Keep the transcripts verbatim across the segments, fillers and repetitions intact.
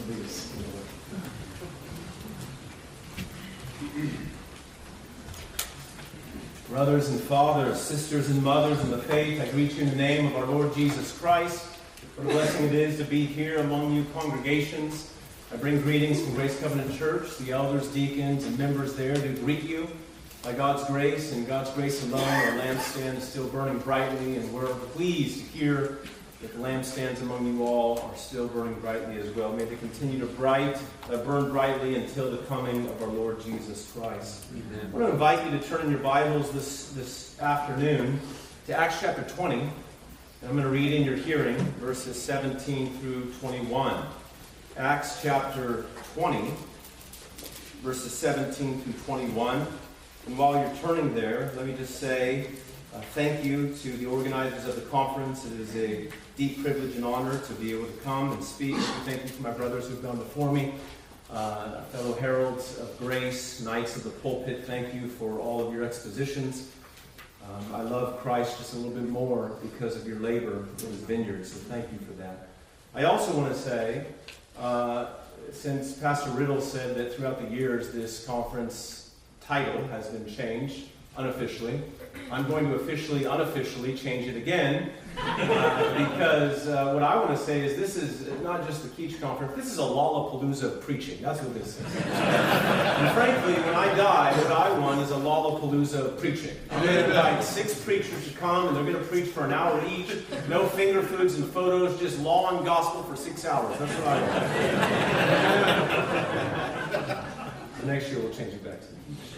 please. Brothers and fathers, sisters and mothers in the faith, I greet you in the name of our Lord Jesus Christ. What a blessing it is to be here among you congregations. I bring greetings from Grace Covenant Church. The elders, deacons, and members there do greet you. By God's grace and God's grace alone, our lampstand is still burning brightly, and we're pleased to hear that the lampstands among you all are still burning brightly as well. May they continue to bright, uh, burn brightly until the coming of our Lord Jesus Christ. Amen. I want to invite you to turn in your Bibles this, this afternoon to Acts chapter twenty. And I'm going to read in your hearing verses seventeen through twenty-one. Acts chapter twenty, verses seventeen through twenty-one. And while you're turning there, let me just say uh, thank you to the organizers of the conference. It is a deep privilege and honor to be able to come and speak. Thank you to my brothers who've gone before me, uh, fellow heralds of grace, knights of the pulpit. Thank you for all of your expositions. Um, I love Christ just a little bit more because of your labor in his vineyard, so thank you for that. I also want to say, uh, since Pastor Riddle said that throughout the years this conference title has been changed unofficially, I'm going to officially, unofficially change it again uh, because uh, what I want to say is this is not just the Keach Conference, this is a Lollapalooza of preaching. That's what this is. And frankly, when I die, what I want is a Lollapalooza of preaching. I'm going to invite six preachers to come, and they're going to preach for an hour each. No finger foods and photos, just law and gospel for six hours. That's what I want. Next year we'll change it back to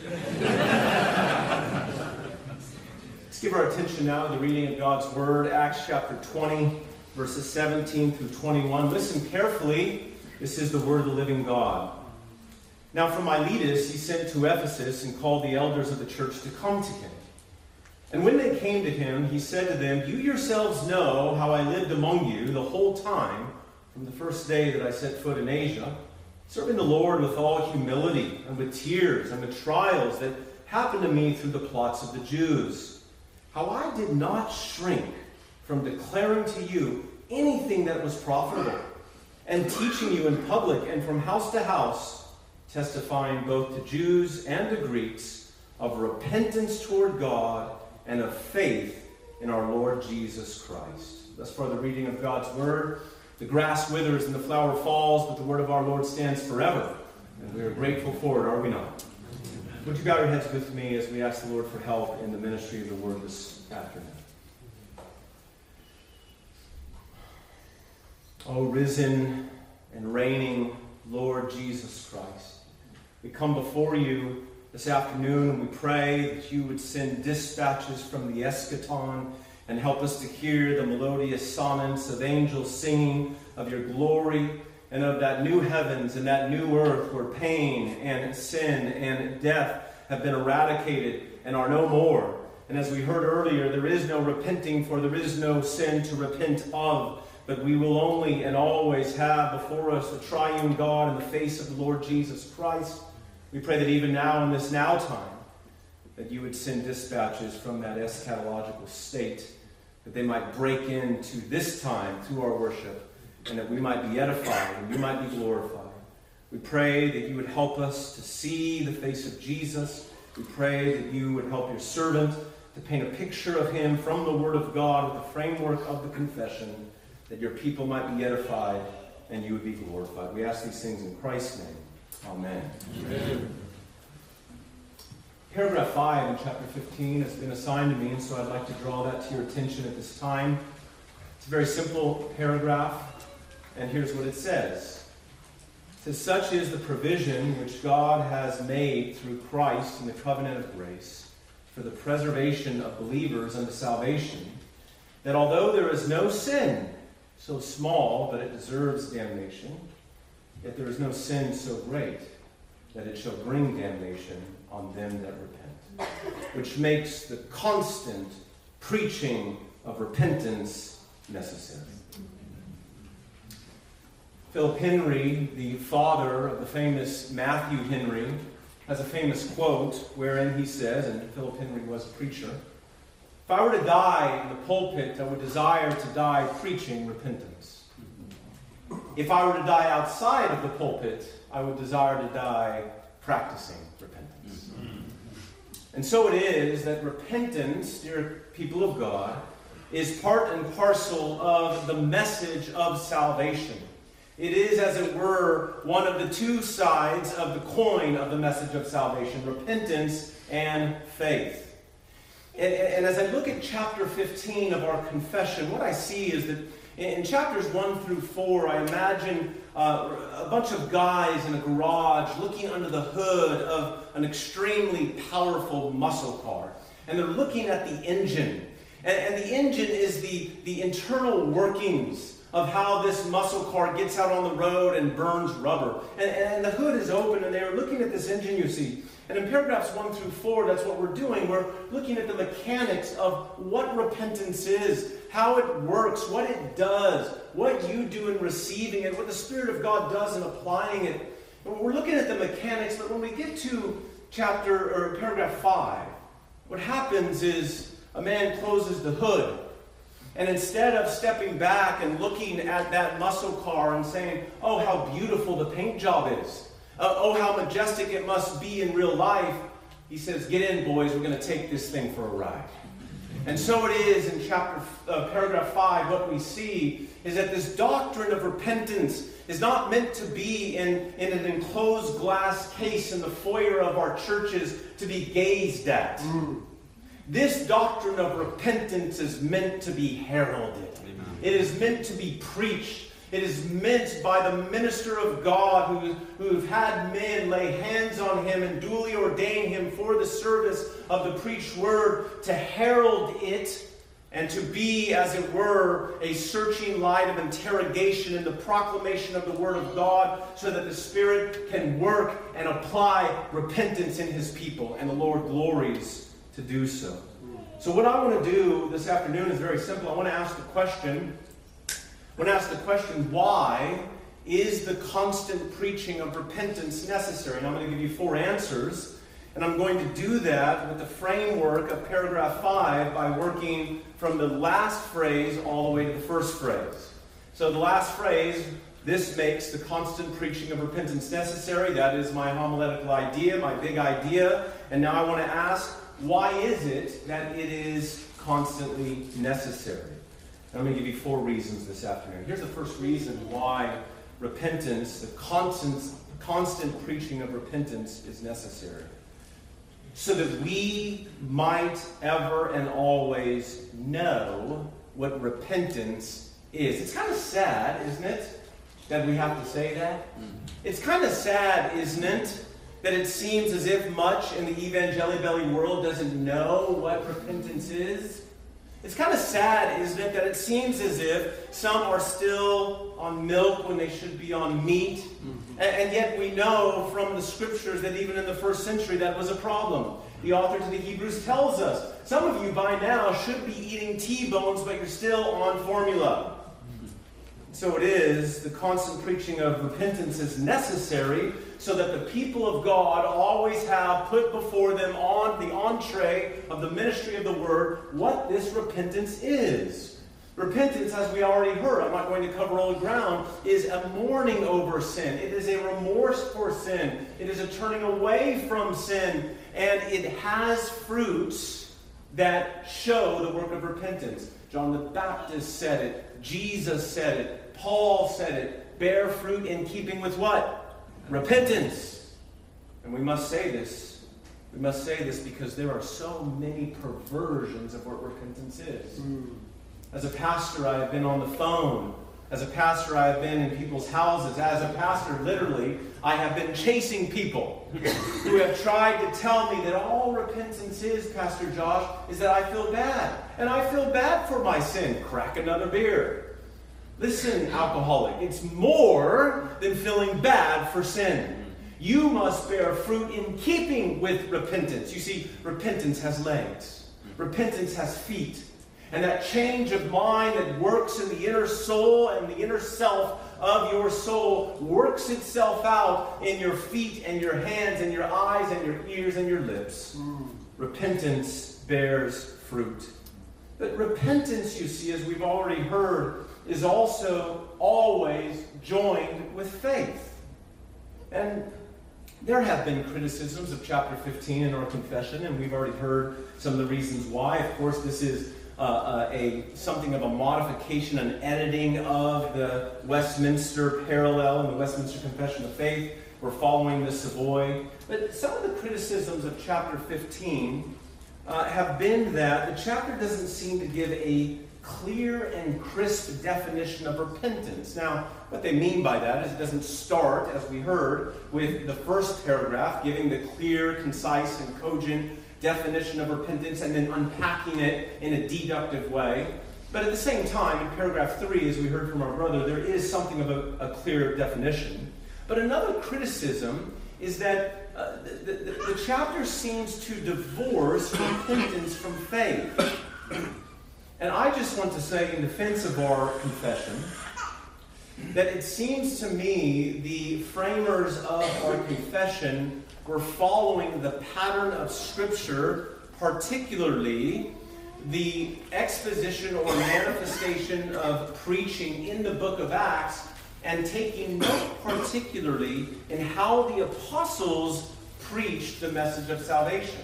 Let's give our attention now to the reading of God's Word, Acts chapter twenty, verses seventeen through twenty-one. Listen carefully. This is the Word of the living God. Now from Miletus he sent to Ephesus and called the elders of the church to come to him. And when they came to him, he said to them, "You yourselves know how I lived among you the whole time, from the first day that I set foot in Asia, serving the Lord with all humility and with tears and with trials that happened to me through the plots of the Jews. How I did not shrink from declaring to you anything that was profitable, and teaching you in public and from house to house, testifying both to Jews and to Greeks of repentance toward God and of faith in our Lord Jesus Christ." Thus far the reading of God's Word. The grass withers and the flower falls, but the word of our Lord stands forever. And we are grateful for it, are we not? Would you bow your heads with me as we ask the Lord for help in the ministry of the Word this afternoon? O risen and reigning Lord Jesus Christ, we come before you this afternoon and we pray that you would send dispatches from the eschaton and help us to hear the melodious sonnets of angels singing of your glory and of that new heavens and that new earth where pain and sin and death have been eradicated and are no more. And as we heard earlier, there is no repenting, for there is no sin to repent of, but we will only and always have before us the triune God in the face of the Lord Jesus Christ. We pray that even now in this now time, that you would send dispatches from that eschatological state, that they might break into this time through our worship, and that we might be edified and you might be glorified. We pray that you would help us to see the face of Jesus. We pray that you would help your servant to paint a picture of him from the Word of God with the framework of the confession, that your people might be edified and you would be glorified. We ask these things in Christ's name. Amen. Amen. Paragraph five in chapter fifteen has been assigned to me, and so I'd like to draw that to your attention at this time. It's a very simple paragraph, and here's what it says. It says, "Such is the provision which God has made through Christ in the covenant of grace for the preservation of believers unto salvation, that although there is no sin so small that it deserves damnation, yet there is no sin so great that it shall bring damnation on them that repent, which makes the constant preaching of repentance necessary." Philip Henry, the father of the famous Matthew Henry, has a famous quote wherein he says, and Philip Henry was a preacher, "If I were to die in the pulpit, I would desire to die preaching repentance. if I were to die outside of the pulpit, I would desire to die practicing repentance. Mm-hmm. And so it is that repentance, dear people of God, is part and parcel of the message of salvation. It is, as it were, one of the two sides of the coin of the message of salvation, repentance and faith. And, and as I look at chapter fifteen of our confession, what I see is that in chapters one through four, I imagine uh, a bunch of guys in a garage looking under the hood of an extremely powerful muscle car. And they're looking at the engine. And, and the engine is the, the internal workings of how this muscle car gets out on the road and burns rubber. And, and the hood is open, and they're looking at this engine, you see. And in paragraphs one through four, that's what we're doing. We're looking at the mechanics of what repentance is, how it works, what it does, what you do in receiving it, what the Spirit of God does in applying it. And we're looking at the mechanics, but when we get to chapter or paragraph five, what happens is a man closes the hood. And instead of stepping back and looking at that muscle car and saying, oh, how beautiful the paint job is, uh, oh, how majestic it must be in real life, he says, get in, boys, we're going to take this thing for a ride. And so it is in chapter uh, paragraph five, what we see is that this doctrine of repentance is not meant to be in, in an enclosed glass case in the foyer of our churches to be gazed at. Mm. This doctrine of repentance is meant to be heralded. Amen. It is meant to be preached. It is meant by the minister of God who, who have had men lay hands on him and duly ordain him for the service of the preached word to herald it and to be, as it were, a searching light of interrogation in the proclamation of the word of God so that the Spirit can work and apply repentance in his people, and the Lord glories to do so. So what I want to do this afternoon is very simple. I want to ask the question, I want to ask the question, why is the constant preaching of repentance necessary? And I'm going to give you four answers. And I'm going to do that with the framework of paragraph five by working from the last phrase all the way to the first phrase. So the last phrase, this makes the constant preaching of repentance necessary. That is my homiletical idea, my big idea. And now I want to ask, why is it that it is constantly necessary? And I'm going to give you four reasons this afternoon. Here's the first reason why repentance, the constant, constant preaching of repentance is necessary. So that we might ever and always know what repentance is. It's kind of sad, isn't it, that we have to say that? Mm-hmm. It's kind of sad, isn't it, that it seems as if much in the evangeli-belly world doesn't know what repentance is? It's kind of sad, isn't it, that it seems as if some are still on milk when they should be on meat. Mm-hmm. And, and yet we know from the scriptures that even in the first century that was a problem. The author to the Hebrews tells us, some of you by now should be eating T-bones, but you're still on formula. Mm-hmm. So it is, the constant preaching of repentance is necessary so that the people of God always have put before them on the entree of the ministry of the word what this repentance is. Repentance, as we already heard, I'm not going to cover all the ground, is a mourning over sin. It is a remorse for sin. It is a turning away from sin. And it has fruits that show the work of repentance. John the Baptist said it. Jesus said it. Paul said it. Bear fruit in keeping with what? Repentance. And we must say this. We must say this because there are so many perversions of what repentance is. Mm. As a pastor, I have been on the phone. As a pastor, I have been in people's houses. As a pastor, literally, I have been chasing people who have tried to tell me that all repentance is, Pastor Josh, is that I feel bad. And I feel bad for my sin. Crack another beer. Listen, alcoholic, it's more than feeling bad for sin. You must bear fruit in keeping with repentance. You see, repentance has legs. Repentance has feet. And that change of mind that works in the inner soul and the inner self of your soul works itself out in your feet and your hands and your eyes and your ears and your lips. Mm. Repentance bears fruit. But repentance, you see, as we've already heard, is also always joined with faith. And there have been criticisms of chapter fifteen in our confession, and we've already heard some of the reasons why. Of course, this is uh, uh, a something of a modification, an editing of the Westminster Parallel and the Westminster Confession of Faith. We're following the Savoy. But some of the criticisms of chapter fifteen uh, have been that the chapter doesn't seem to give a clear and crisp definition of repentance. Now, what they mean by that is it doesn't start, as we heard, with the first paragraph, giving the clear, concise, and cogent definition of repentance and then unpacking it in a deductive way. But at the same time, in paragraph three, as we heard from our brother, there is something of a, a clear definition. But another criticism is that uh, the, the, the chapter seems to divorce repentance from faith. And I just want to say, in defense of our confession, that it seems to me the framers of our confession were following the pattern of Scripture, particularly the exposition or manifestation of preaching in the book of Acts, and taking note particularly in how the apostles preached the message of salvation.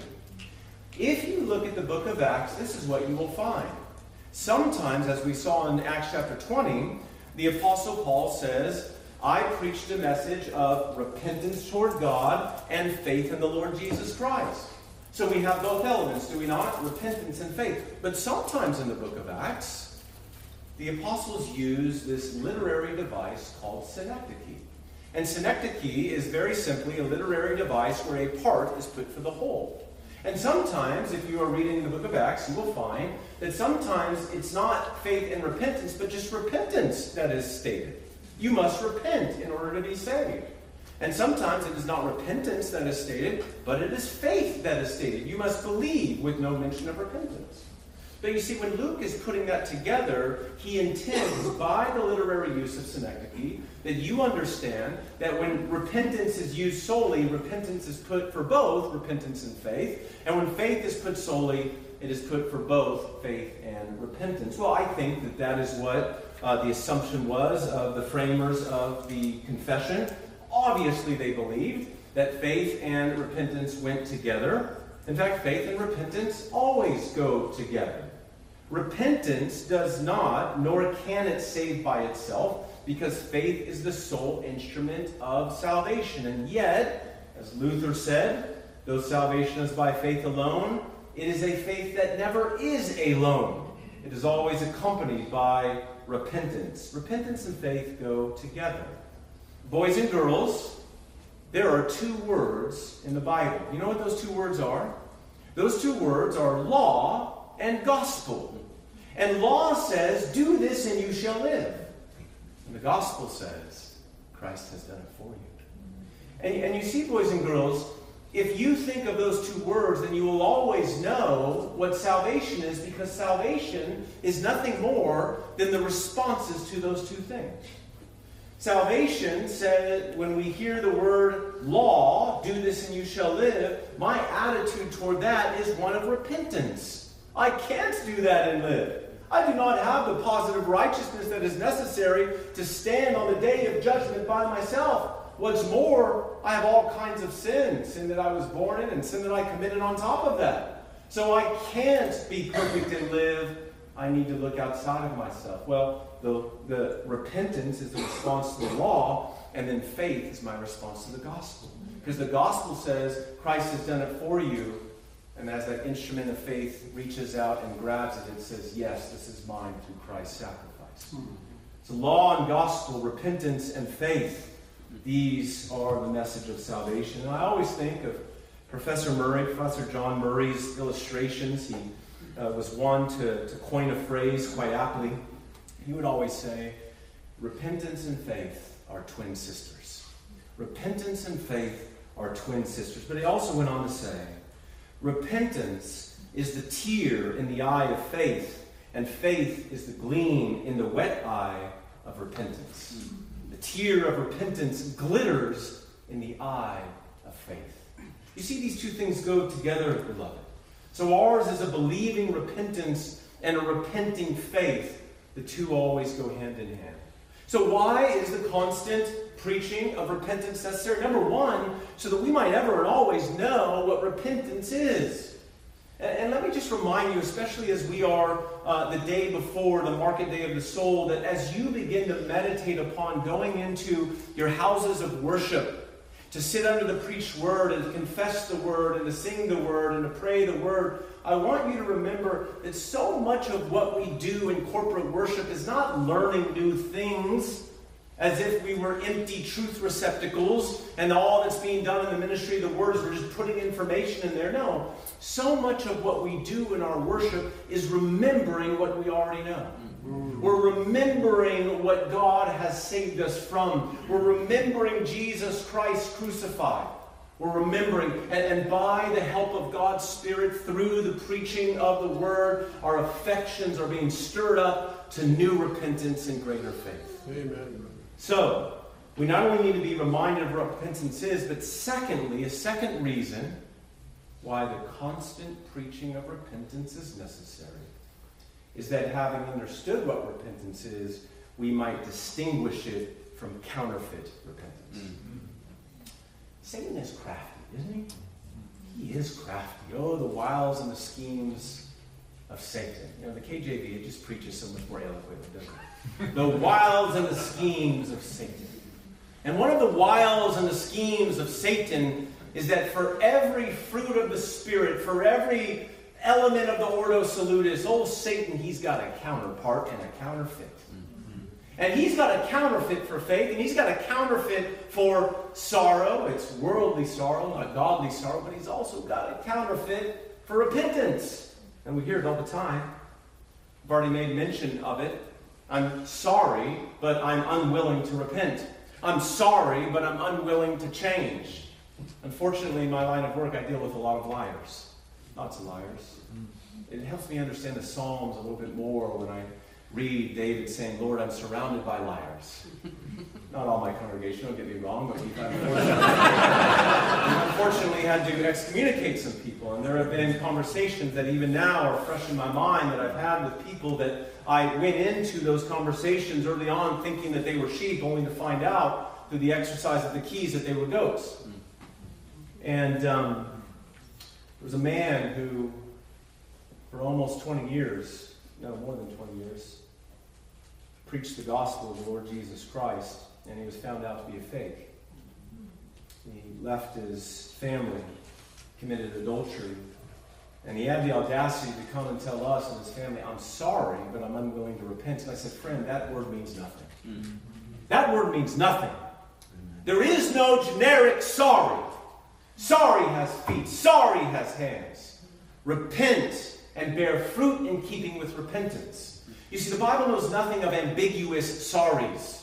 If you look at the book of Acts, this is what you will find. Sometimes, as we saw in Acts chapter twenty, the Apostle Paul says, I preached a message of repentance toward God and faith in the Lord Jesus Christ. So we have both elements, do we not? Repentance and faith. But sometimes in the book of Acts, the apostles use this literary device called synecdoche. And synecdoche is very simply a literary device where a part is put for the whole. And sometimes, if you are reading the book of Acts, you will find that sometimes it's not faith and repentance, but just repentance that is stated. You must repent in order to be saved. And sometimes it is not repentance that is stated, but it is faith that is stated. You must believe with no mention of repentance. But you see, when Luke is putting that together, he intends, by the literary use of synecdoche, that you understand that when repentance is used solely, repentance is put for both repentance and faith. And when faith is put solely, it is put for both faith and repentance. Well, I think that that is what uh, the assumption was of the framers of the confession. Obviously, they believed that faith and repentance went together. In fact, faith and repentance always go together. Repentance does not, nor can it save by itself, because faith is the sole instrument of salvation. And yet, as Luther said, though salvation is by faith alone, it is a faith that never is alone. It is always accompanied by repentance. Repentance and faith go together. Boys and girls, there are two words in the Bible. You know what those two words are? Those two words are law and gospel. And law says, do this and you shall live. And the gospel says, Christ has done it for you. And, and you see, boys and girls, if you think of those two words, then you will always know what salvation is, because salvation is nothing more than the responses to those two things. Salvation said, when we hear the word law, do this and you shall live, my attitude toward that is one of repentance. I can't do that and live. I do not have the positive righteousness that is necessary to stand on the day of judgment by myself. What's more, I have all kinds of sin. Sin that I was born in and sin that I committed on top of that. So I can't be perfect and live. I need to look outside of myself. Well, the, the repentance is the response to the law, and then faith is my response to the gospel. Because the gospel says Christ has done it for you, and as that instrument of faith reaches out and grabs it, it says, yes, this is mine through Christ's sacrifice. Hmm. So law and gospel, repentance and faith, these are the message of salvation. And I always think of Professor Murray, Professor John Murray's illustrations. He uh, was one to, to coin a phrase quite aptly. He would always say, repentance and faith are twin sisters. Repentance and faith are twin sisters. But he also went on to say, repentance is the tear in the eye of faith, and faith is the gleam in the wet eye of repentance. The tear of repentance glitters in the eye of faith. You see, these two things go together, beloved. So ours is a believing repentance and a repenting faith. The two always go hand in hand. So why is the constant preaching of repentance necessary? Number one, so that we might ever and always know what repentance is. And, and let me just remind you, especially as we are uh, the day before the market day of the soul, that as you begin to meditate upon going into your houses of worship, to sit under the preached word and to confess the word and to sing the word and to pray the word, I want you to remember that so much of what we do in corporate worship is not learning new things as if we were empty truth receptacles and all that's being done in the ministry of the word is we're just putting information in there. No. So much of what we do in our worship is remembering what we already know. We're remembering what God has saved us from. We're remembering Jesus Christ crucified. We're remembering, and, and by the help of God's Spirit, through the preaching of the Word, our affections are being stirred up to new repentance and greater faith. Amen. So, we not only need to be reminded of what repentance is, but secondly, a second reason why the constant preaching of repentance is necessary is that having understood what repentance is, we might distinguish it from counterfeit repentance. Mm-hmm. Satan is crafty, isn't he? He is crafty. Oh, the wiles and the schemes of Satan. You know, the K J V, it just preaches so much more eloquently, doesn't it? The wiles and the schemes of Satan. And one of the wiles and the schemes of Satan is that for every fruit of the Spirit, for every element of the Ordo Salutis, old Satan, he's got a counterpart and a counterfeit. Mm-hmm. And he's got a counterfeit for faith, and he's got a counterfeit for sorrow. It's worldly sorrow, not godly sorrow, but he's also got a counterfeit for repentance. And we hear it all the time. I've already made mention of it. I'm sorry, but I'm unwilling to repent. I'm sorry, but I'm unwilling to change. Unfortunately, in my line of work, I deal with a lot of liars. Lots of liars. It helps me understand the Psalms a little bit more when I read David saying, Lord, I'm surrounded by liars. Not all my congregation, don't get me wrong, but we've unfortunately, we've unfortunately had to excommunicate some people. And there have been conversations that even now are fresh in my mind that I've had with people that I went into those conversations early on thinking that they were sheep, only to find out through the exercise of the keys that they were goats. And um, there was a man who, for almost twenty years, no, more than twenty years, preached the gospel of the Lord Jesus Christ, and he was found out to be a fake. He left his family, committed adultery, and he had the audacity to come and tell us and his family, I'm sorry, but I'm unwilling to repent. And I said, friend, that word means nothing. Mm-hmm. That word means nothing. Mm-hmm. There is no generic sorry. Sorry has feet. Sorry has hands. Repent and bear fruit in keeping with repentance. You see, the Bible knows nothing of ambiguous sorries.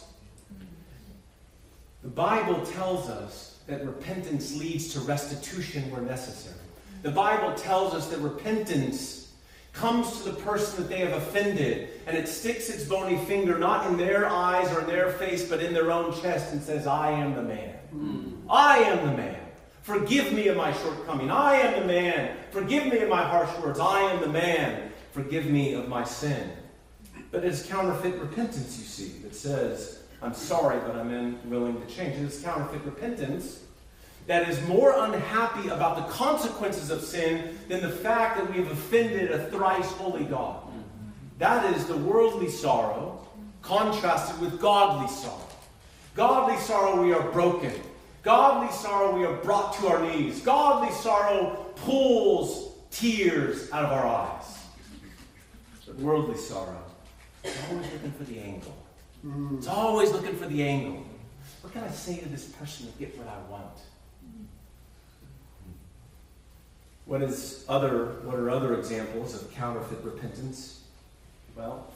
The Bible tells us that repentance leads to restitution where necessary. The Bible tells us that repentance comes to the person that they have offended, and it sticks its bony finger not in their eyes or in their face, but in their own chest and says, I am the man. Mm. I am the man. Forgive me of my shortcoming. I am the man. Forgive me of my harsh words. I am the man. Forgive me of my sin. But it's counterfeit repentance, you see, that says, I'm sorry, but I'm unwilling to change. It's counterfeit repentance that is more unhappy about the consequences of sin than the fact that we have offended a thrice holy God. That is the worldly sorrow contrasted with godly sorrow. Godly sorrow, we are broken. Godly sorrow, we are brought to our knees. Godly sorrow pulls tears out of our eyes. But worldly sorrow, it's always looking for the angle. It's always looking for the angle. What can I say to this person to get what I want? What is other? What are other examples of counterfeit repentance? Well,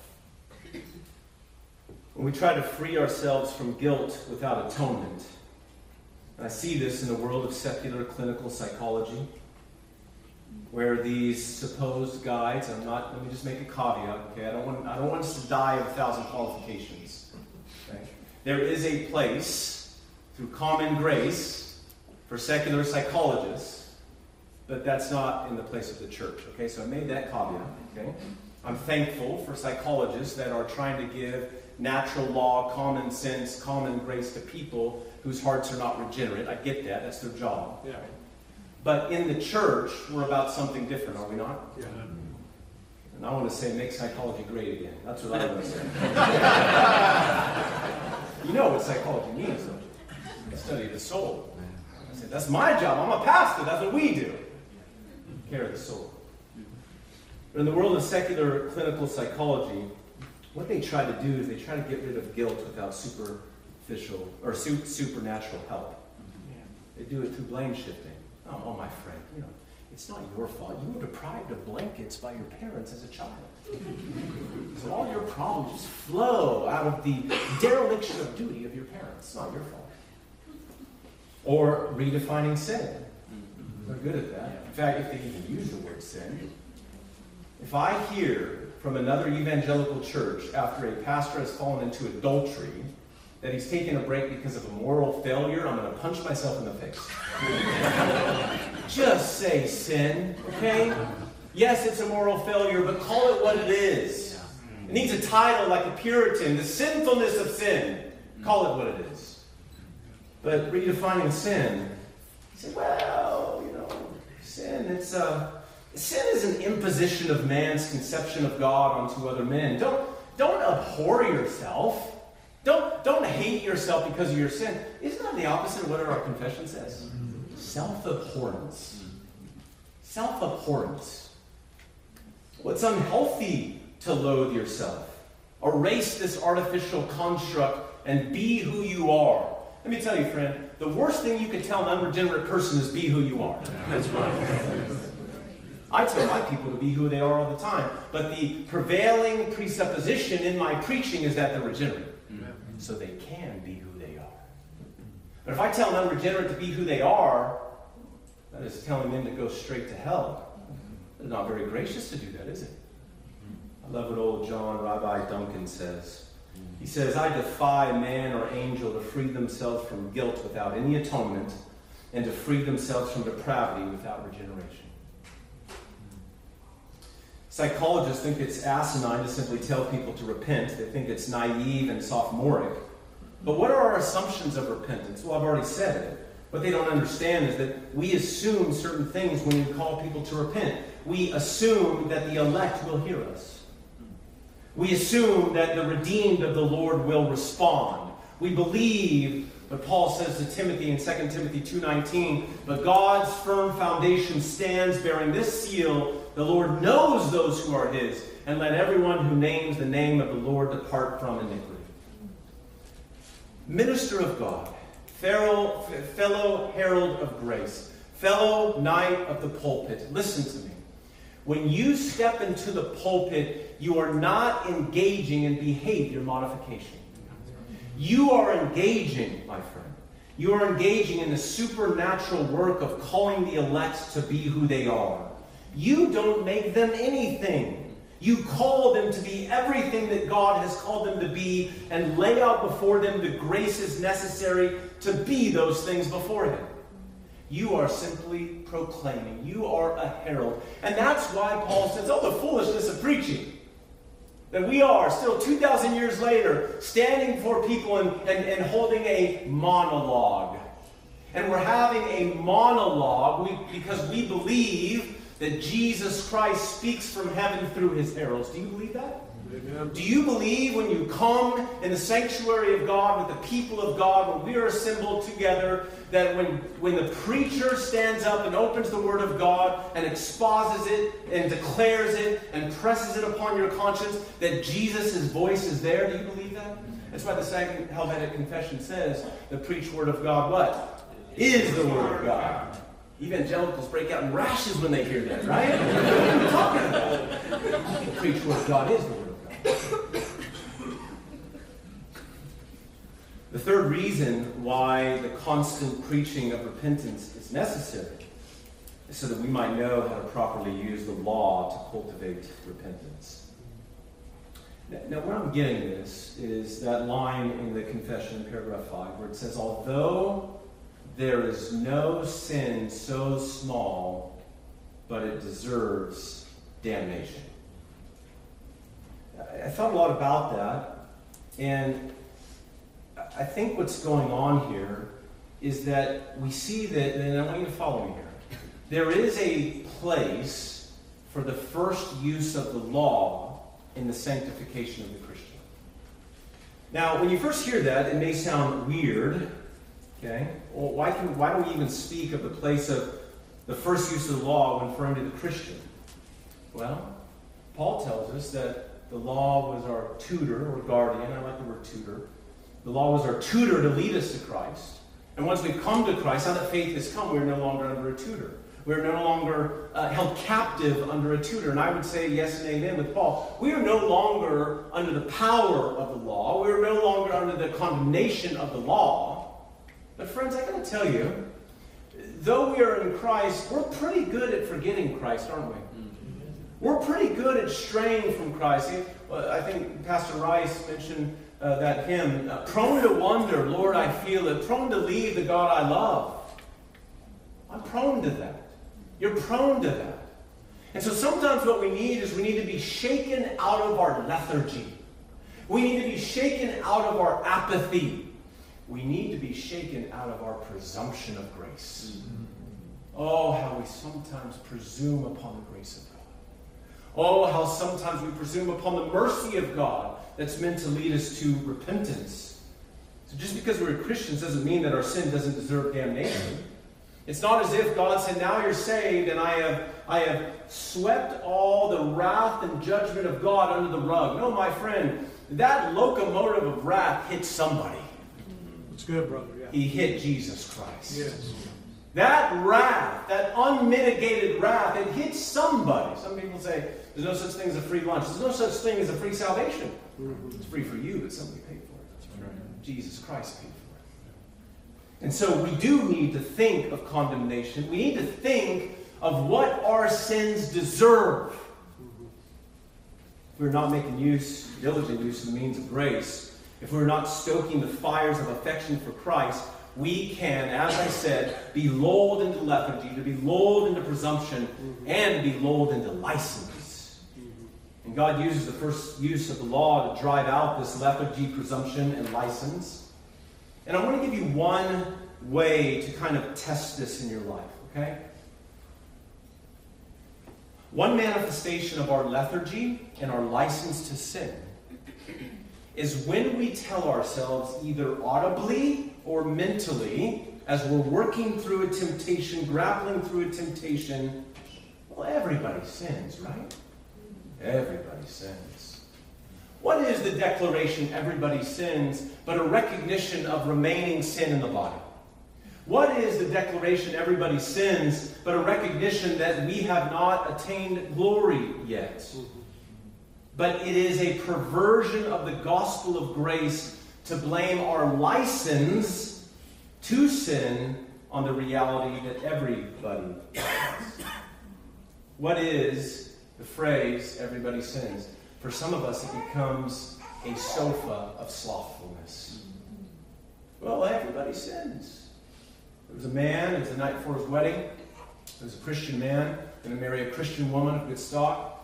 when we try to free ourselves from guilt without atonement, and I see this in the world of secular clinical psychology, where these supposed guides, I'm not, let me just make a caveat, okay? I don't want, I don't want us to die of a thousand qualifications. Okay? There is a place, through common grace, for secular psychologists, but that's not in the place of the church, okay? So I made that caveat, okay? I'm thankful for psychologists that are trying to give natural law, common sense, common grace to people whose hearts are not regenerate. I get that. That's their job. Yeah. But in the church, we're about something different, are we not? Yeah. And I want to say, make psychology great again. That's what I want to say. You know what psychology means, don't you? The study of the soul. I said, that's my job. I'm a pastor. That's what we do. Care of the soul. But in the world of secular clinical psychology, what they try to do is they try to get rid of guilt without superficial or su- supernatural help. They do it through blame shifting. Oh, oh, my friend, you know, it's not your fault. You were deprived of blankets by your parents as a child. So all your problems just flow out of the dereliction of duty of your parents. It's not your fault. Or redefining sin. They're good at that. In fact, if they even use the word sin. If I hear from another evangelical church after a pastor has fallen into adultery that he's taken a break because of a moral failure, I'm going to punch myself in the face. Just say sin, okay? Yes, it's a moral failure, but call it what it is. It needs a title like a Puritan, the sinfulness of sin. Call it what it is. But redefining sin, you say, well, you know, sin, it's a... Sin is an imposition of man's conception of God onto other men. Don't, don't abhor yourself. Don't, don't hate yourself because of your sin. Isn't that the opposite of what our confession says? Self-abhorrence. Self-abhorrence. Well, it's unhealthy to loathe yourself. Erase this artificial construct and be who you are. Let me tell you, friend, the worst thing you can tell an unregenerate person is be who you are. That's right. I tell my people to be who they are all the time, but the prevailing presupposition in my preaching is that they're regenerate, so they can be who they are. But if I tell an unregenerate to be who they are, that is telling them to go straight to hell. It's not very gracious to do that, is it? I love what old John Rabbi Duncan says. He says, I defy man or angel to free themselves from guilt without any atonement and to free themselves from depravity without regeneration. Psychologists think it's asinine to simply tell people to repent. They think it's naive and sophomoric. But what are our assumptions of repentance? Well, I've already said it. What they don't understand is that we assume certain things when we call people to repent. We assume that the elect will hear us. We assume that the redeemed of the Lord will respond. We believe what Paul says to Timothy in Second Timothy two nineteen, but God's firm foundation stands bearing this seal, the Lord knows those who are his, and let everyone who names the name of the Lord depart from iniquity. Minister of God, fellow, fellow herald of grace, fellow knight of the pulpit, listen to me. When you step into the pulpit, you are not engaging in behavior modification. You are engaging, my friend. You are engaging in the supernatural work of calling the elect to be who they are. You don't make them anything. You call them to be everything that God has called them to be and lay out before them the graces necessary to be those things before Him. You are simply proclaiming. You are a herald. And that's why Paul says, oh, the foolishness of preaching. That we are, still two thousand years later, standing before people and, and, and holding a monologue. And we're having a monologue we, because we believe that Jesus Christ speaks from heaven through his heralds. Do you believe that? Amen. Do you believe when you come in the sanctuary of God with the people of God, when we are assembled together, that when, when the preacher stands up and opens the Word of God and exposes it and declares it and presses it upon your conscience, that Jesus' voice is there? Do you believe that? That's why the Second Helvetic Confession says the preached Word of God, what? Is the Word of God. Evangelicals break out in rashes when they hear that, right? What are you talking about? The preached Word of God is the Word of God. The third reason why the constant preaching of repentance is necessary is so that we might know how to properly use the law to cultivate repentance. Now, now where I'm getting this is that line in the confession in paragraph five where it says, although there is no sin so small, but it deserves damnation. I thought a lot about that, and I think what's going on here is that we see that, and I want you to follow me here, there is a place for the first use of the law in the sanctification of the Christian. Now, when you first hear that, it may sound weird, okay? Well, why, can, why do we even speak of the place of the first use of the law when referring to the Christian? Well, Paul tells us that the law was our tutor or guardian. I like the word tutor. The law was our tutor to lead us to Christ. And once we come to Christ, now that faith has come, we're no longer under a tutor. We're no longer uh, held captive under a tutor. And I would say yes and amen with Paul. We are no longer under the power of the law. We are no longer under the condemnation of the law. But friends, I got to tell you, though we are in Christ, we're pretty good at forgetting Christ, aren't we? We're pretty good at straying from Christ. I think Pastor Rice mentioned uh, that hymn, uh, prone to wonder, Lord, I feel it. Prone to leave the God I love. I'm prone to that. You're prone to that. And so sometimes what we need is we need to be shaken out of our lethargy. We need to be shaken out of our apathy. We need to be shaken out of our presumption of grace. Mm-hmm. Oh, how we sometimes presume upon the grace of God. Oh, how sometimes we presume upon the mercy of God that's meant to lead us to repentance. So just because we're Christians doesn't mean that our sin doesn't deserve damnation. It's not as if God said, now you're saved and I have, I have swept all the wrath and judgment of God under the rug. No, my friend, that locomotive of wrath hit somebody. It's good, brother. Yeah. He hit Jesus Christ. Yes. That wrath, that unmitigated wrath, it hits somebody. Some people say, there's no such thing as a free lunch. There's no such thing as a free salvation. Mm-hmm. It's free for you, but somebody paid for it. That's right. Jesus Christ paid for it. And so we do need to think of condemnation. We need to think of what our sins deserve. Mm-hmm. If we're not making use, diligent use of the means of grace, if we're not stoking the fires of affection for Christ, we can, as I said, be lulled into lethargy, to be lulled into presumption, mm-hmm. and to be lulled into license. Mm-hmm. And God uses the first use of the law to drive out this lethargy, presumption, and license. And I want to give you one way to kind of test this in your life, okay? One manifestation of our lethargy and our license to sin is when we tell ourselves either audibly or mentally, as we're working through a temptation, grappling through a temptation, well, everybody sins, right? Everybody sins. What is the declaration, everybody sins, but a recognition of remaining sin in the body? What is the declaration, everybody sins, but a recognition that we have not attained glory yet? But it is a perversion of the gospel of grace to blame our license to sin on the reality that everybody sins. What is the phrase, everybody sins? For some of us, it becomes a sofa of slothfulness. Well, everybody sins. There was a man, it was the night before his wedding. There was a Christian man going to marry a Christian woman of good stock.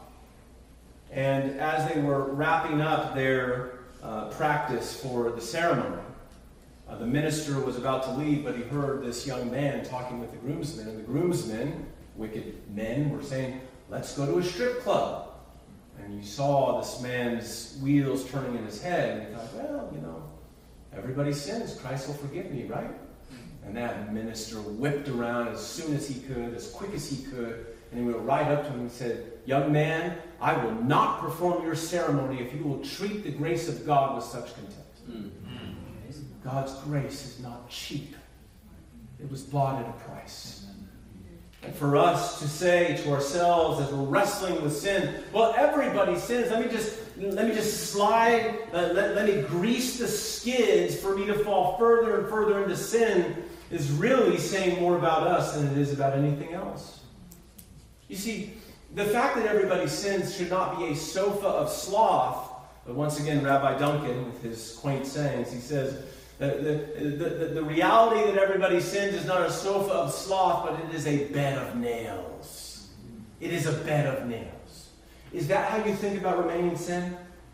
And as they were wrapping up their uh, practice for the ceremony, uh, the minister was about to leave, but he heard this young man talking with the groomsmen. And the groomsmen, wicked men, were saying, let's go to a strip club. And you saw this man's wheels turning in his head, and he thought, well, you know, everybody sins. Christ will forgive me, right? And that minister whipped around as soon as he could, as quick as he could, and he went right up to him and said, young man, I will not perform your ceremony if you will treat the grace of God with such contempt. Mm-hmm. God's grace is not cheap. It was bought at a price. And for us to say to ourselves as we're wrestling with sin, well, everybody sins. Let me just let me just slide, uh, let, let me grease the skids for me to fall further and further into sin is really saying more about us than it is about anything else. You see, the fact that everybody sins should not be a sofa of sloth. But once again, Rabbi Duncan, with his quaint sayings, he says, The, the, the, the reality that everybody sins is not a sofa of sloth, but it is a bed of nails. It is a bed of nails. Is that how you think about remaining sin?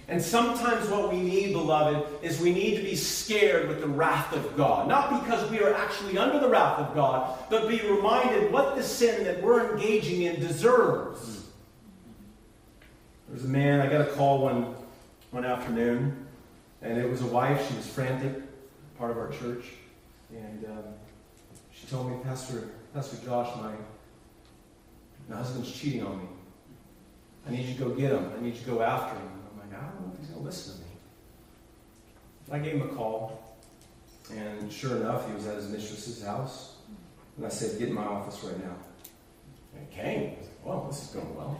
And sometimes what we need, beloved, is we need to be scared with the wrath of God. Not because we are actually under the wrath of God, but be reminded what the sin that we're engaging in deserves. There's a man, I got a call one, one afternoon, and it was a wife. She was frantic, part of our church. And um, she told me, Pastor, Pastor Josh, my, my husband's cheating on me. I need you to go get him. I need you to go after him. I don't know if he's going to listen to me. I gave him a call, and sure enough, he was at his mistress's house. And I said, get in my office right now. And he came. I was like, well, this is going well.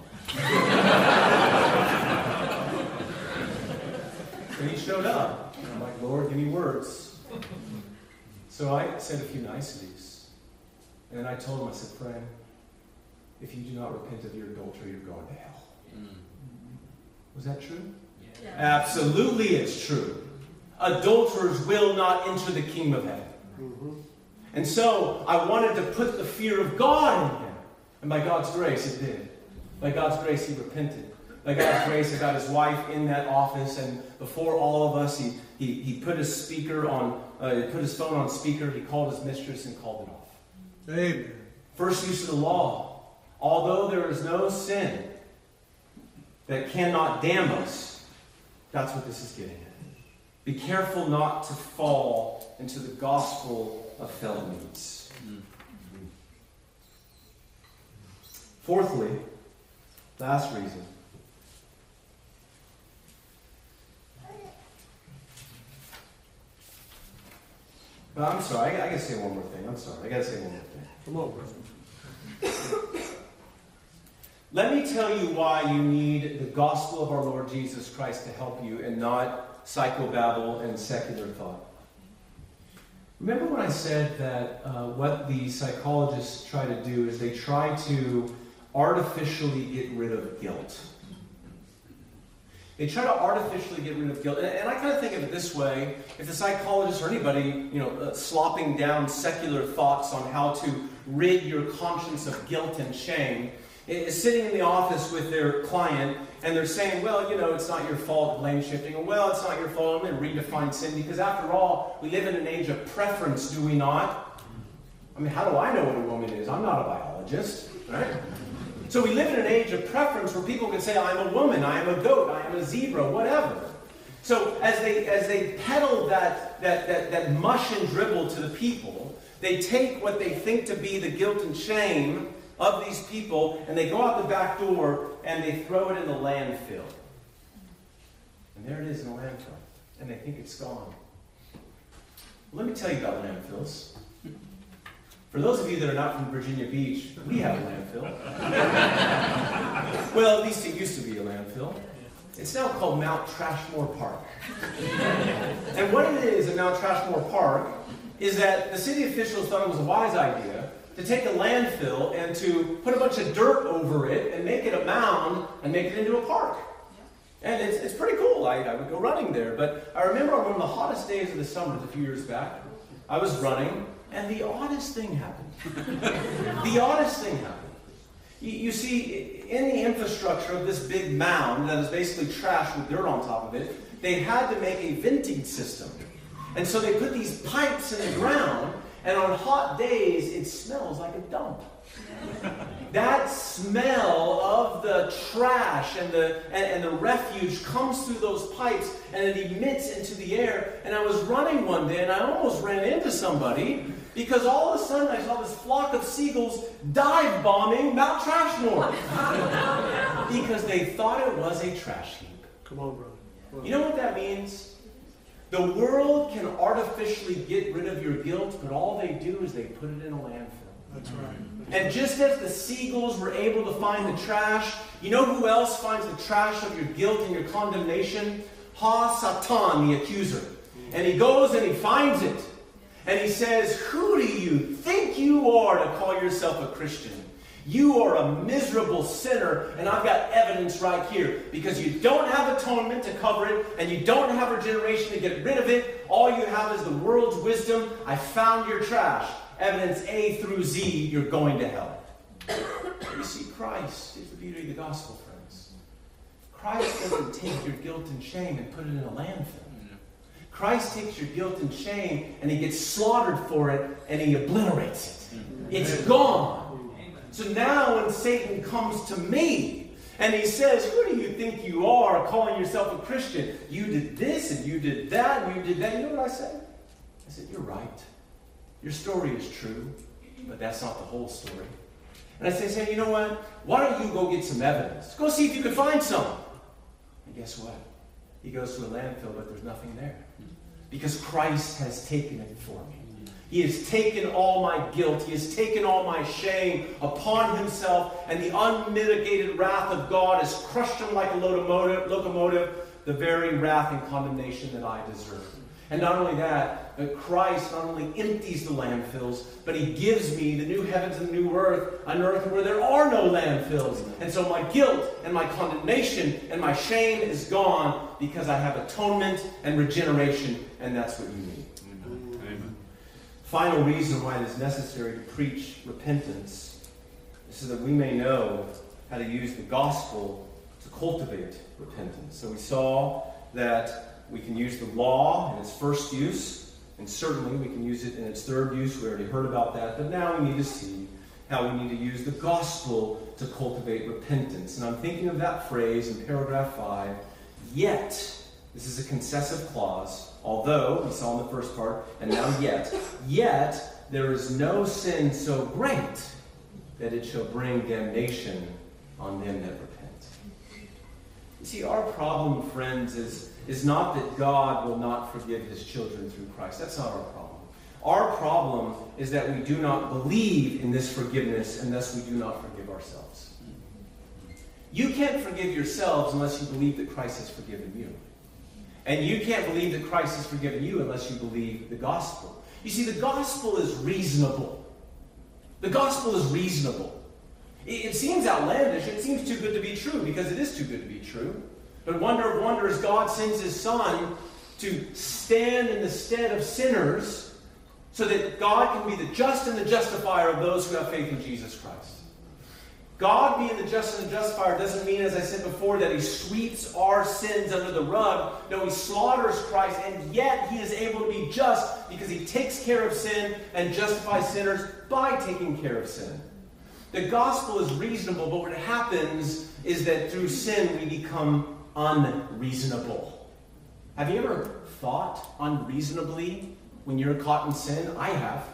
And he showed up. And I'm like, Lord, give me words. So I said a few niceties. And then I told him, I said, friend, if you do not repent of your adultery, you're going to hell. Mm. Was that true? Yeah. Absolutely it's true. Adulterers will not enter the kingdom of heaven. Mm-hmm. And so I wanted to put the fear of God in him. And by God's grace, it did. By God's grace, he repented. By God's grace, he got his wife in that office, and before all of us, he he, he put his speaker on, uh, he put his phone on speaker, he called his mistress and called it off. Amen. First use of the law. Although there is no sin that cannot damn us, that's what this is getting at. Be careful not to fall into the gospel of felonies. Mm-hmm. Fourthly, last reason. Well, I'm sorry, I, I gotta say one more thing. I'm sorry, I gotta say one more thing. Come on, brother. Let me tell you why you need the gospel of our Lord Jesus Christ to help you and not psychobabble and secular thought. Remember when I said that uh, what the psychologists try to do is they try to artificially get rid of guilt. They try to artificially get rid of guilt. And, and I kind of think of it this way. If the psychologist or anybody, you know, uh, slopping down secular thoughts on how to rid your conscience of guilt and shame, is sitting in the office with their client, and they're saying, well, you know, it's not your fault, blame shifting, or well, it's not your fault, I'm going to redefine sin, because after all, we live in an age of preference, do we not? I mean, how do I know what a woman is? I'm not a biologist, right? So we live in an age of preference where people can say, I'm a woman, I am a goat, I am a zebra, whatever. So as they as they peddle that, that, that, that mush and dribble to the people, they take what they think to be the guilt and shame of these people, and they go out the back door and they throw it in the landfill. And there it is in the landfill. And they think it's gone. Let me tell you about landfills. For those of you that are not from Virginia Beach, we have a landfill. Well, at least it used to be a landfill. It's now called Mount Trashmore Park. And what it is at Mount Trashmore Park is that the city officials thought it was a wise idea to take a landfill and to put a bunch of dirt over it and make it a mound and make it into a park. And it's, it's pretty cool. I, I would go running there. But I remember on one of the hottest days of the summer a few years back, I was running, and the oddest thing happened. The oddest thing happened. You, you see, in the infrastructure of this big mound that is basically trash with dirt on top of it, they had to make a venting system. And so they put these pipes in the ground, and on hot days, it smells like a dump. That smell of the trash and the and, and the refuge comes through those pipes, and it emits into the air. And I was running one day, and I almost ran into somebody, because all of a sudden I saw this flock of seagulls dive bombing Mount Trashmore. Because they thought it was a trash heap. Come on, brother. Come on. You know what that means? The world can artificially get rid of your guilt, but all they do is they put it in a landfill. That's right. And just as the seagulls were able to find the trash, you know who else finds the trash of your guilt and your condemnation? Ha-Satan, the accuser. And he goes and he finds it. And he says, who do you think you are to call yourself a Christian? You are a miserable sinner, and I've got evidence right here. Because you don't have atonement to cover it, and you don't have regeneration to get rid of it. All you have is the world's wisdom. I found your trash. Evidence A through Z, you're going to hell. You see, Christ is the beauty of the gospel, friends. Christ doesn't take your guilt and shame and put it in a landfill. Christ takes your guilt and shame and he gets slaughtered for it and he obliterates it. It's gone. So now when Satan comes to me and he says, who do you think you are calling yourself a Christian? You did this and you did that and you did that. You know what I said? I said, you're right. Your story is true, but that's not the whole story. And I say, say, you know what? Why don't you go get some evidence? Go see if you can find some. And guess what? He goes to a landfill, but there's nothing there. Because Christ has taken it for me. He has taken all my guilt. He has taken all my shame upon himself. And the unmitigated wrath of God has crushed him like a locomotive, locomotive, the very wrath and condemnation that I deserve. And not only that, but Christ not only empties the landfills, but he gives me the new heavens and new earth, an earth where there are no landfills. And so my guilt and my condemnation and my shame is gone because I have atonement and regeneration, and that's what you need. Amen. Amen. Final reason why it is necessary to preach repentance is so that we may know how to use the gospel to cultivate repentance. So we saw that we can use the law in its first use, and certainly we can use it in its third use. We already heard about that. But now we need to see how we need to use the gospel to cultivate repentance. And I'm thinking of that phrase in paragraph five, yet. This is a concessive clause, although, we saw in the first part, and now yet. Yet, there is no sin so great that it shall bring damnation on them that repent. You see, our problem, friends, is is not that God will not forgive his children through Christ. That's not our problem. Our problem is that we do not believe in this forgiveness and thus we do not forgive ourselves. You can't forgive yourselves unless you believe that Christ has forgiven you. And you can't believe that Christ has forgiven you unless you believe the gospel. You see, the gospel is reasonable. The gospel is reasonable. It, it seems outlandish. It seems too good to be true because it is too good to be true. But wonder of wonders, God sends his Son to stand in the stead of sinners so that God can be the just and the justifier of those who have faith in Jesus Christ. God being the just and the justifier doesn't mean, as I said before, that he sweeps our sins under the rug. No, he slaughters Christ, and yet he is able to be just because he takes care of sin and justifies sinners by taking care of sin. The gospel is reasonable, but what happens is that through sin we become unreasonable. Have you ever thought unreasonably when you're caught in sin? I have.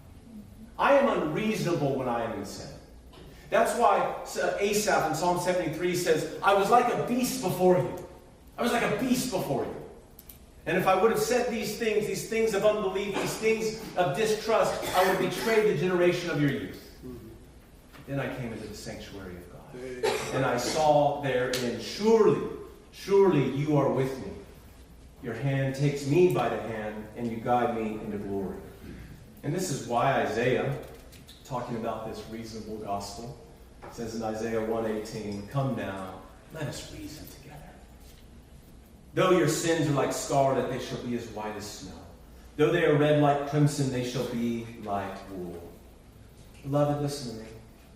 I am unreasonable when I am in sin. That's why Asaph in Psalm seventy-three says, I was like a beast before you. I was like a beast before you. And if I would have said these things, these things of unbelief, these things of distrust, I would have betrayed the generation of your youth. Then I came into the sanctuary of God. And I saw therein, surely, surely you are with me. Your hand takes me by the hand, and you guide me into glory. And this is why Isaiah, talking about this reasonable gospel, says in Isaiah one eighteen, come now, let us reason together. Though your sins are like scarlet, they shall be as white as snow. Though they are red like crimson, they shall be like wool. Beloved, listen to me.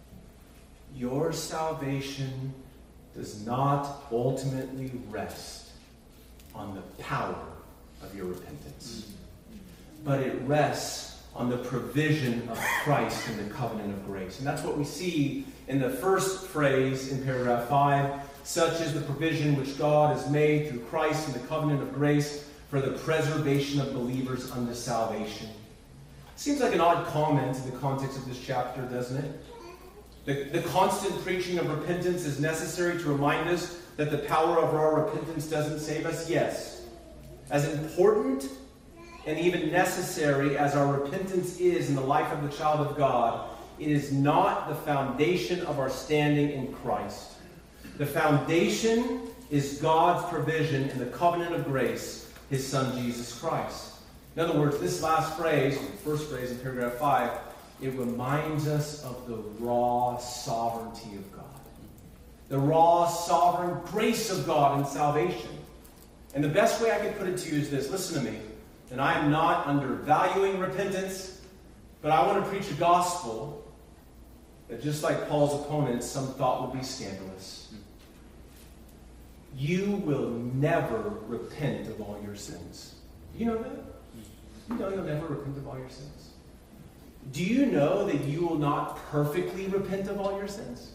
Your salvation does not ultimately rest on the power of your repentance, but it rests on the provision of Christ in the covenant of grace. And that's what we see in the first phrase in paragraph five. Such is the provision which God has made through Christ in the covenant of grace for the preservation of believers unto salvation. Seems like an odd comment in the context of this chapter, doesn't it? The, the constant preaching of repentance is necessary to remind us that the power of our repentance doesn't save us. Yes. As important and even necessary as our repentance is in the life of the child of God, it is not the foundation of our standing in Christ. The foundation is God's provision in the covenant of grace, his Son Jesus Christ. In other words, this last phrase, the first phrase in paragraph five, it reminds us of the raw sovereignty of God. The raw sovereign grace of God in salvation. And the best way I can put it to you is this. Listen to me. And I am not undervaluing repentance, but I want to preach a gospel that, just like Paul's opponents, some thought would be scandalous. you will never repent of all your sins. Do you know that? You know you'll never repent of all your sins. Do you know that you will not perfectly repent of all your sins?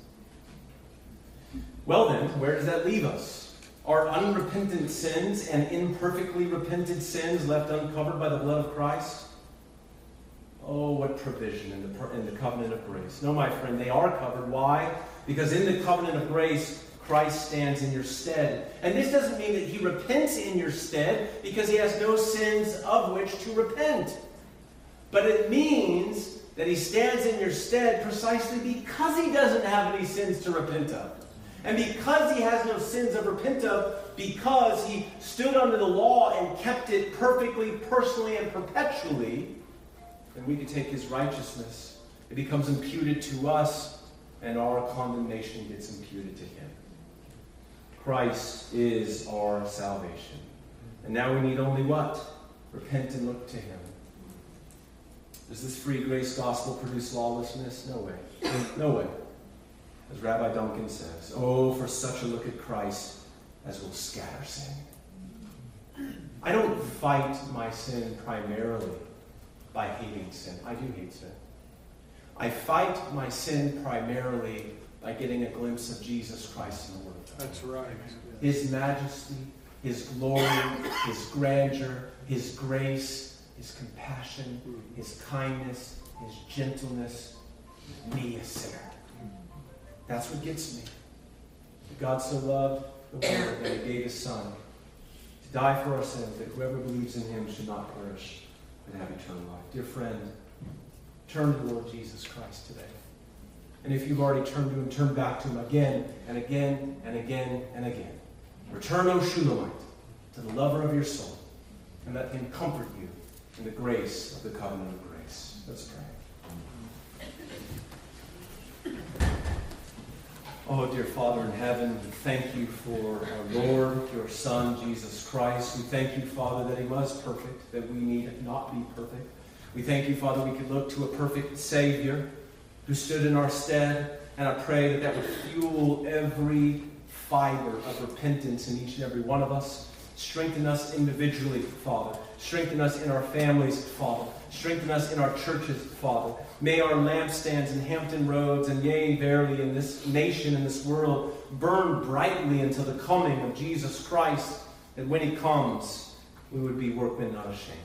Well then, where does that leave us? Are unrepentant sins and imperfectly repented sins left uncovered by the blood of Christ? Oh, what provision in the, in the covenant of grace. No, my friend, they are covered. Why? Because in the covenant of grace, Christ stands in your stead. And this doesn't mean that he repents in your stead because he has no sins of which to repent. But it means that he stands in your stead precisely because he doesn't have any sins to repent of. And because he has no sins to repent of, because he stood under the law and kept it perfectly, personally, and perpetually, then we can take his righteousness. It becomes imputed to us, and our condemnation gets imputed to him. Christ is our salvation. And now we need only what? Repent and look to him. Does this free grace gospel produce lawlessness? No way. No way. As Rabbi Duncan says, oh, for such a look at Christ as will scatter sin. I don't fight my sin primarily by hating sin. I do hate sin. I fight my sin primarily by getting a glimpse of Jesus Christ in the Word of God. That's right. His majesty, his glory, his grandeur, his grace, his compassion, his kindness, his gentleness, me, a sinner. That's what gets me. God so loved the world that he gave his Son to die for our sins, that whoever believes in him should not perish, but have eternal life. Dear friend, turn to the Lord Jesus Christ today. And if you've already turned to him, turn back to him again and again and again and again. Return, O Shulamite, to the lover of your soul, and let him comfort you in the grace of the covenant of grace. Let's pray. Oh, dear Father in heaven, we thank you for our Lord, your Son, Jesus Christ. We thank you, Father, that he was perfect, that we need not be perfect. We thank you, Father, we could look to a perfect Savior who stood in our stead, and I pray that that would fuel every fiber of repentance in each and every one of us. Strengthen us individually, Father. Strengthen us in our families, Father. Strengthen us in our churches, Father. May our lampstands in Hampton Roads and yea, verily, in this nation, in this world, burn brightly until the coming of Jesus Christ, that when he comes, we would be workmen not ashamed.